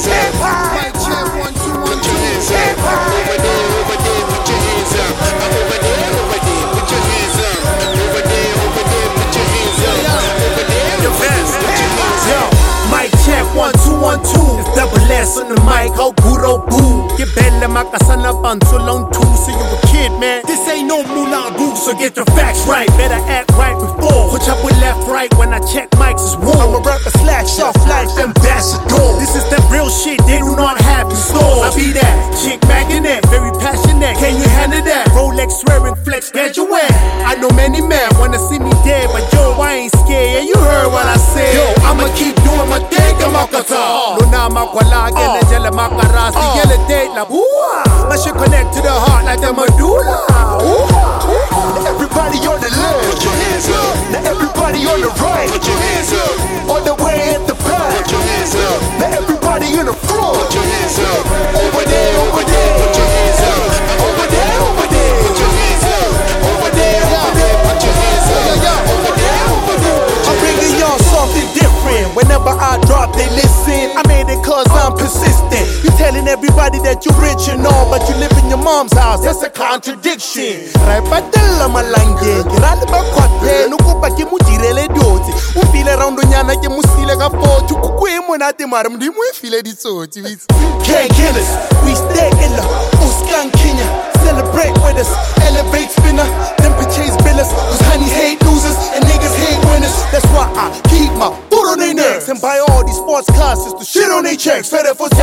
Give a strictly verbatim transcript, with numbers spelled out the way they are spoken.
hands up. Mic check, one, two, one, two. Put your hands up. Over there, over there, put your hands up. I'm over there, over there, put your hands up. Over there, over there, put your hands up. Over there, over there, put your hands up. Mic check, one, two, one, two. It's double S on the mic, oh good, oh boo. Get better, makasana so long too. So you a kid, man. This ain't no Moulin Rouge, so get your facts right. Better act right before. Put up with left, right when I check mics is war. I'm a rapper slash soft life ambassador. This is that real shit they do not have in store. I be that chick magnet, very passionate. Can you handle that? Rolex swearing flex, get your way. I know many men wanna see me dead, but yo, I ain't scared. Yeah, you heard what I said. Yo, I'ma keep doing my thing, I'm a kata. Luna makwala, gele jele makarasi, yele date la bua. My shit connect to the heart like the medulla. Everybody on the left, put your hands up. Now everybody on the right, put your hands up. On the way at the back, put your hands up. Now everybody in the front, put your hands up. Over there, over there, put your hands up. Over there, over there, put your hands up. Over there, over there, put your hands up. Over there, over there. I'm bringing y'all something different. Whenever I drop, they listen. I made it cause I'm persistent. You telling everybody that you rich and all, but you live in your mom's house. That's a contradiction. Right, but tell them a language. Rally back quite no go back in Mujirele Doti. We feel around the Yana, you must feel like a four to Kukwim when I demand them. We feel it so. Can't kill us. We stay in the Uskan Kenya. Celebrate with us. Elevate spinner. Them chase billers. Cause honey hate losers and niggas hate winners. That's why I keep my foot on their necks and buy all these sports cars just to shit on their checks. Better for